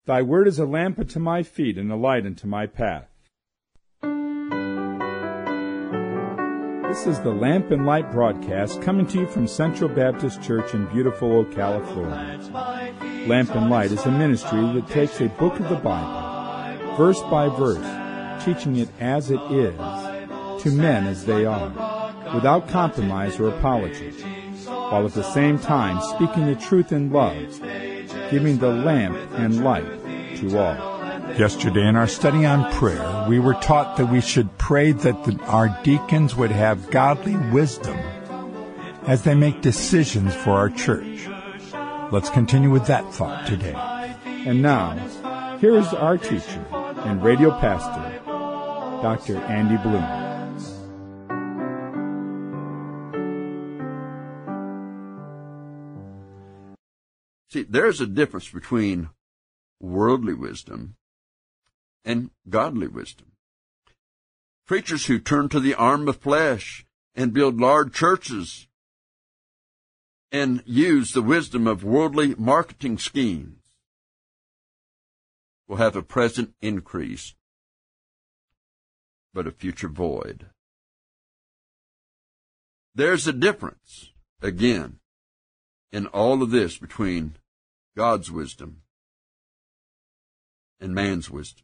Thy word is a lamp unto my feet and a light unto my path. This is the Lamp and Light broadcast coming to you from Central Baptist Church in beautiful Ocala, Florida. Lamp and Light is a ministry that takes a book of the Bible, verse by verse, teaching it as it is, to men as they are, without compromise or apology, while at the same time speaking the truth in love, giving the lamp and light to all. Yesterday in our study on prayer, we were taught that we should pray that our deacons would have godly wisdom as they make decisions for our church. Let's continue with that thought today. And now, here is our teacher and radio pastor, Dr. Andy Bloom. See, there's a difference between worldly wisdom and godly wisdom. Preachers who turn to the arm of flesh and build large churches and use the wisdom of worldly marketing schemes will have a present increase, but a future void. There's a difference, again, in all of this between God's wisdom and man's wisdom.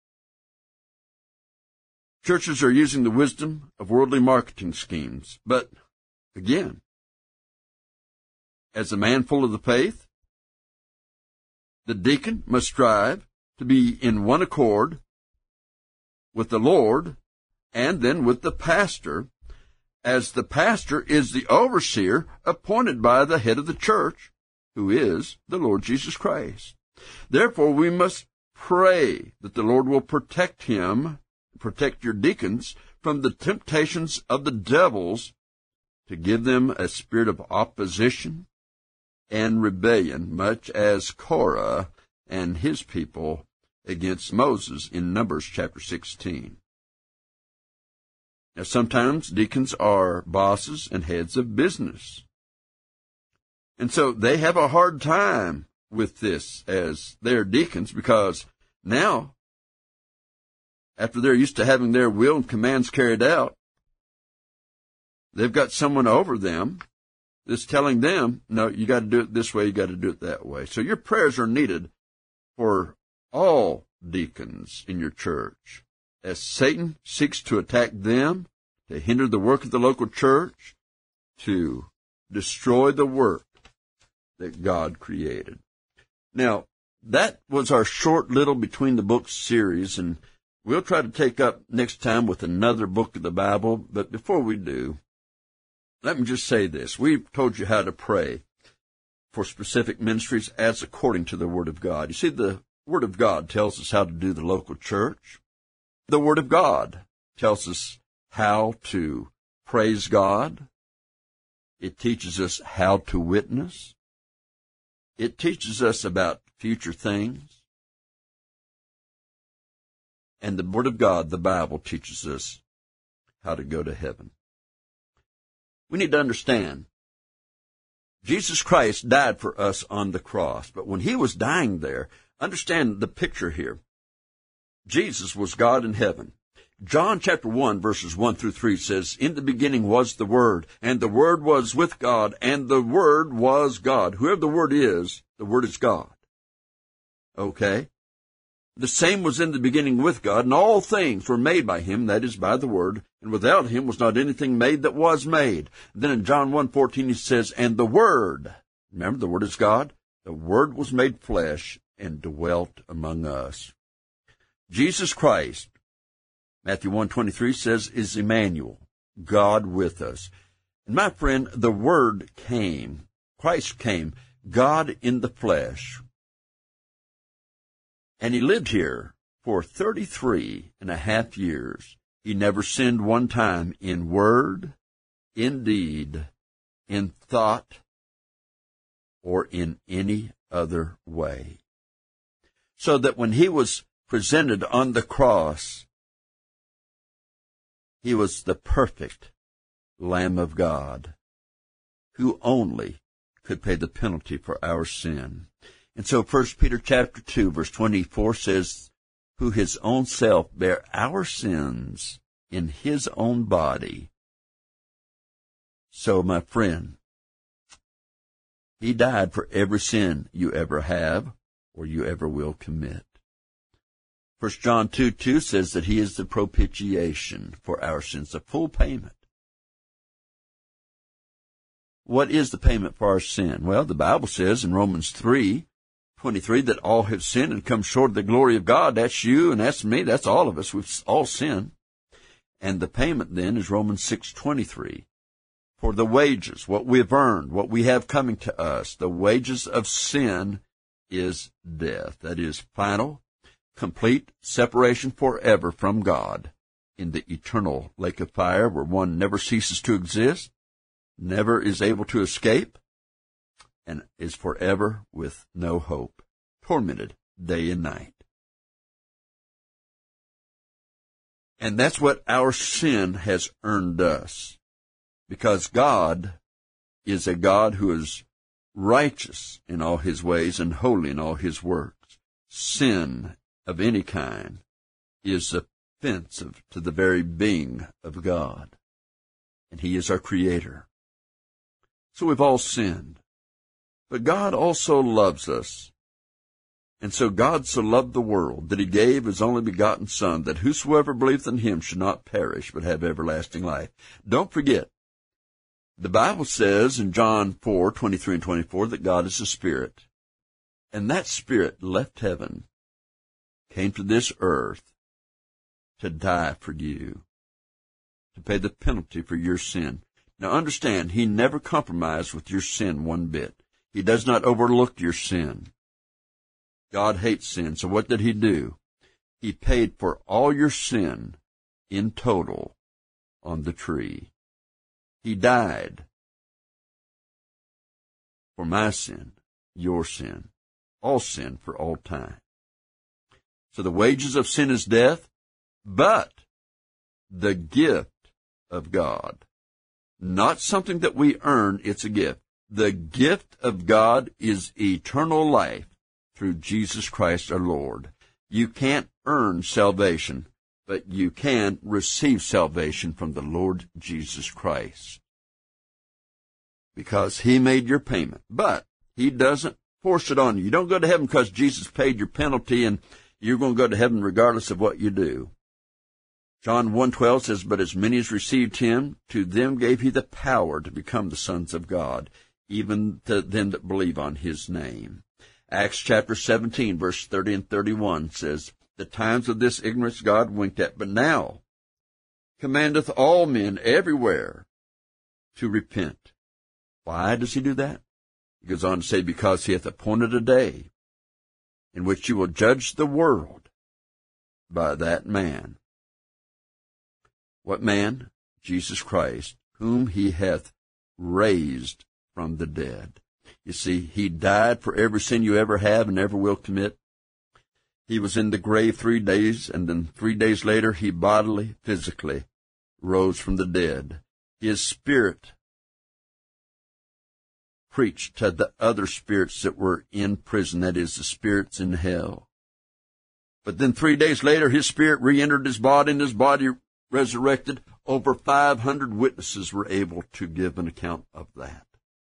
Churches are using the wisdom of worldly marketing schemes, but, again, as a man full of the faith, the deacon must strive to be in one accord with the Lord and then with the pastor, as the pastor is the overseer appointed by the head of the church, who is the Lord Jesus Christ. Therefore, we must pray that the Lord will protect your deacons from the temptations of the devils, to give them a spirit of opposition and rebellion, much as Korah and his people against Moses in Numbers chapter 16. Now, sometimes deacons are bosses and heads of business, and so they have a hard time with this as their deacons, because now, after they're used to having their will and commands carried out, they've got someone over them that's telling them, no, you got to do it this way, you got to do it that way. So your prayers are needed for all deacons in your church, as Satan seeks to attack them, to hinder the work of the local church, to destroy the work that God created. Now, that was our short little Between the Books series, and we'll try to take up next time with another book of the Bible. But before we do, let me just say this. We've told you how to pray for specific ministries as according to the Word of God. You see, the Word of God tells us how to do the local church. The Word of God tells us how to praise God. It teaches us how to witness. It teaches us about future things. And the Word of God, the Bible, teaches us how to go to heaven. We need to understand, Jesus Christ died for us on the cross, but when he was dying there, understand the picture here. Jesus was God in heaven. John chapter 1, verses 1 through 3 says, in the beginning was the Word, and the Word was with God, and the Word was God. Whoever the Word is God. Okay? The same was in the beginning with God, and all things were made by him, that is, by the Word, and without him was not anything made that was made. Then in John 1:14 he says, and the Word, remember the Word is God, the Word was made flesh and dwelt among us. Jesus Christ, Matthew 1:23 says, is Emmanuel, God with us. And my friend, the Word came, Christ came, God in the flesh. And he lived here for 33 and a half years. He never sinned one time in word, in deed, in thought, or in any other way. So that when he was presented on the cross, he was the perfect Lamb of God, who only could pay the penalty for our sin. And so 1 Peter chapter 2, verse 24 says, who his own self bare our sins in his own body. So, my friend, he died for every sin you ever have or you ever will commit. 1 John 2:2 says that he is the propitiation for our sins, the full payment. What is the payment for our sin? Well, the Bible says in Romans 3:23 that all have sinned and come short of the glory of God. That's you and that's me. That's all of us. We've all sinned. And the payment then is Romans 6:23. For the wages, what we've earned, what we have coming to us, the wages of sin is death. That is final, complete separation forever from God in the eternal lake of fire where one never ceases to exist, never is able to escape, and is forever with no hope, tormented day and night. And that's what our sin has earned us, because God is a God who is righteous in all his ways and holy in all his works. Sin of any kind is offensive to the very being of God, and he is our Creator. So we've all sinned. But God also loves us. And so God so loved the world that he gave his only begotten Son, that whosoever believeth in him should not perish, but have everlasting life. Don't forget, the Bible says in John 4:23 and 24 that God is a spirit. And that spirit left heaven, came to this earth to die for you, to pay the penalty for your sin. Now understand, he never compromised with your sin one bit. He does not overlook your sin. God hates sin, so what did he do? He paid for all your sin in total on the tree. He died for my sin, your sin, all sin for all time. So the wages of sin is death, but the gift of God, not something that we earn, it's a gift. The gift of God is eternal life through Jesus Christ our Lord. You can't earn salvation, but you can receive salvation from the Lord Jesus Christ, because he made your payment. But he doesn't force it on you. You don't go to heaven because Jesus paid your penalty and you're going to go to heaven regardless of what you do. John 1:12 says, but as many as received him, to them gave he the power to become the sons of God, even to them that believe on his name. Acts chapter 17, verse 30 and 31 says, the times of this ignorance God winked at, but now commandeth all men everywhere to repent. Why does he do that? He goes on to say, because he hath appointed a day in which he will judge the world by that man. What man? Jesus Christ, whom he hath raised from the dead. You see, he died for every sin you ever have and ever will commit. He was in the grave 3 days, and then 3 days later he bodily, physically rose from the dead. His spirit preached to the other spirits that were in prison, that is, the spirits in hell. But then 3 days later, his spirit re-entered his body, and his body resurrected. Over 500 witnesses were able to give an account of that.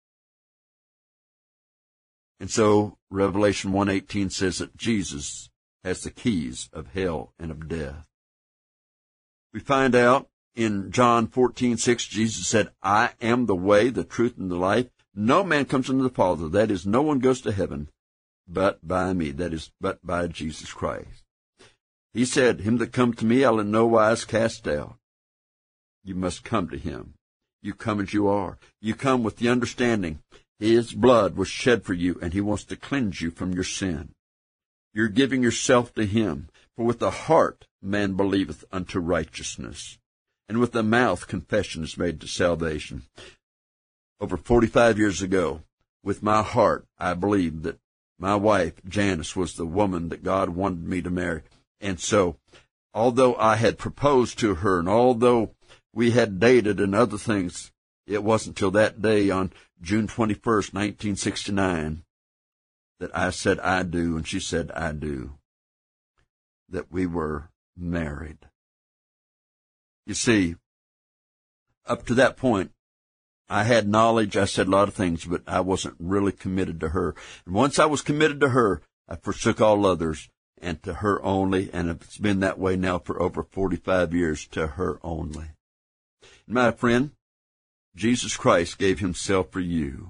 And so Revelation 1:18 says that Jesus has the keys of hell and of death. We find out in John 14:6, Jesus said, I am the way, the truth, and the life. No man comes unto the Father, that is, no one goes to heaven, but by me, that is, but by Jesus Christ. He said, him that come to me I'll in no wise cast out. You must come to him. You come as you are. You come with the understanding his blood was shed for you, and he wants to cleanse you from your sin. You're giving yourself to him. For with the heart man believeth unto righteousness, and with the mouth confession is made to salvation. Over 45 years ago, with my heart, I believed that my wife, Janice, was the woman that God wanted me to marry. And so, although I had proposed to her, and although we had dated and other things, it wasn't till that day on June 21st, 1969, that I said I do and she said I do, that we were married. You see, up to that point, I had knowledge, I said a lot of things, but I wasn't really committed to her. And once I was committed to her, I forsook all others, and to her only, and it's been that way now for over 45 years, to her only. And my friend, Jesus Christ gave himself for you.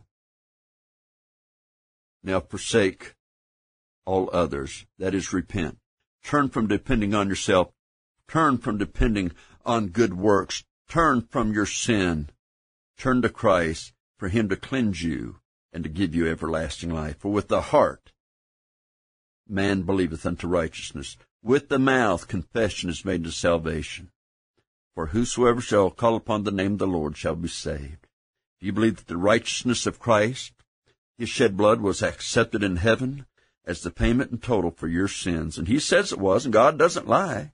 Now forsake all others. That is, repent. Turn from depending on yourself. Turn from depending on good works. Turn from your sin. Turn to Christ for him to cleanse you and to give you everlasting life. For with the heart man believeth unto righteousness. With the mouth confession is made to salvation. For whosoever shall call upon the name of the Lord shall be saved. Do you believe that the righteousness of Christ, his shed blood, was accepted in heaven as the payment in total for your sins? And he says it was, and God doesn't lie.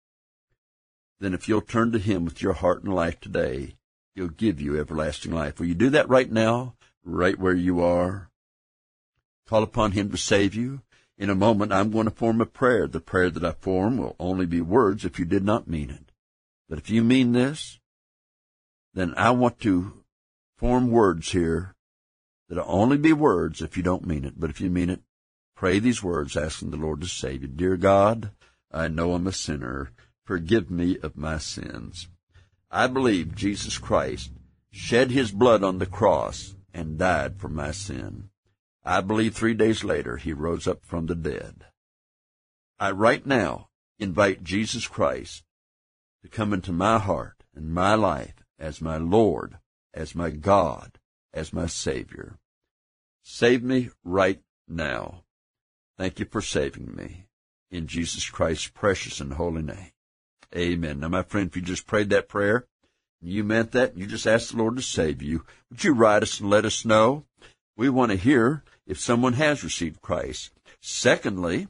Then if you'll turn to him with your heart and life today, he'll give you everlasting life. Will you do that right now, right where you are? Call upon him to save you. In a moment, I'm going to form a prayer. The prayer that I form will only be words if you did not mean it. But if you mean this, then I want to form words here that'll only be words if you don't mean it. But if you mean it, pray these words asking the Lord to save you. Dear God, I know I'm a sinner. Forgive me of my sins. I believe Jesus Christ shed his blood on the cross and died for my sin. I believe 3 days later he rose up from the dead. I right now invite Jesus Christ to come into my heart and my life as my Lord, as my God, as my Savior. Save me right now. Thank you for saving me. In Jesus Christ's precious and holy name. Amen. Now, my friend, if you just prayed that prayer, and you meant that, and you just asked the Lord to save you, would you write us and let us know? We want to hear if someone has received Christ. Secondly,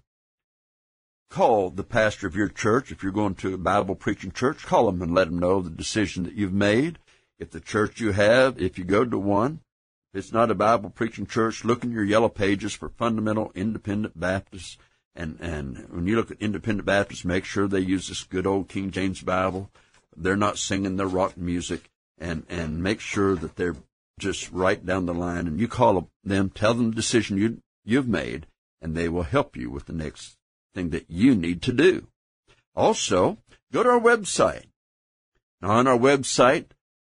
call the pastor of your church. If you're going to a Bible preaching church, call them and let them know the decision that you've made. If the church you have, if you go to one, if it's not a Bible preaching church, look in your yellow pages for fundamental independent Baptists. And when you look at independent Baptists, make sure they use this good old King James Bible. They're not singing their rock music, and make sure that they're just right down the line. And you call them, tell them the decision you've made, and they will help you with the next thing that you need to do. Also, go to our website. Now, on our website,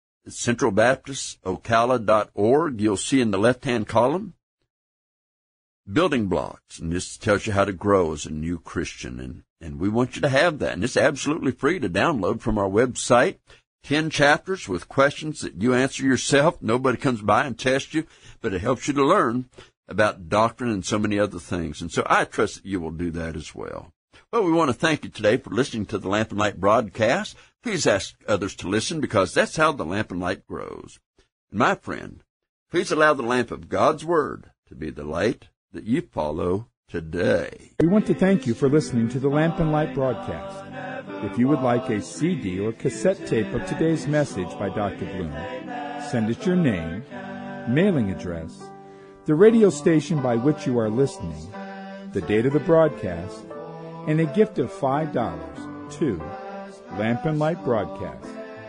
centralbaptistocala.org, you'll see in the left-hand column, building blocks, and this tells you how to grow as a new Christian, and we want you to have that, and it's absolutely free to download from our website. 10 chapters with questions that you answer yourself. Nobody comes by and tests you, but it helps you to learn about doctrine and so many other things, and so I trust that you will do that as well. Well, we want to thank you today for listening to the Lamp and Light broadcast. Please ask others to listen, because that's how the Lamp and Light grows. And my friend, please allow the lamp of God's Word to be the light that you follow today. We want to thank you for listening to the Lamp and Light broadcast. If you would like a CD or cassette tape of today's message by Dr. Bloom, send us your name, mailing address, the radio station by which you are listening, the date of the broadcast, and a gift of $5 to Lamp and Light Broadcast,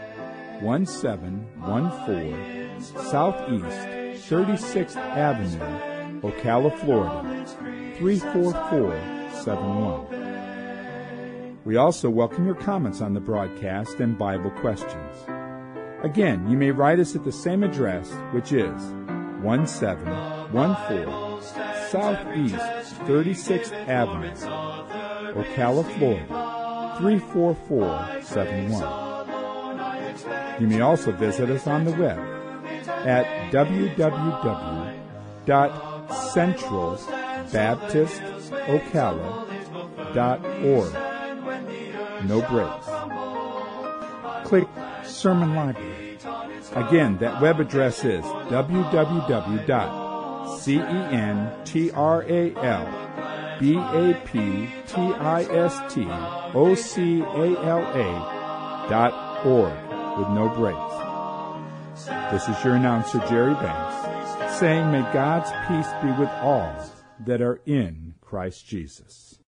1714 Southeast 36th Avenue, Ocala, Florida, 34471. We also welcome your comments on the broadcast and Bible questions. Again, you may write us at the same address, which is 1714 Southeast 36th Avenue, Ocala, Florida, 34471. You may also visit us on the web at www.centralbaptistocala.org. No breaks. Click Sermon Library. Again, that web address is www.centralbaptistocala.org with no breaks. This is your announcer, Jerry Banks, saying, may God's peace be with all that are in Christ Jesus.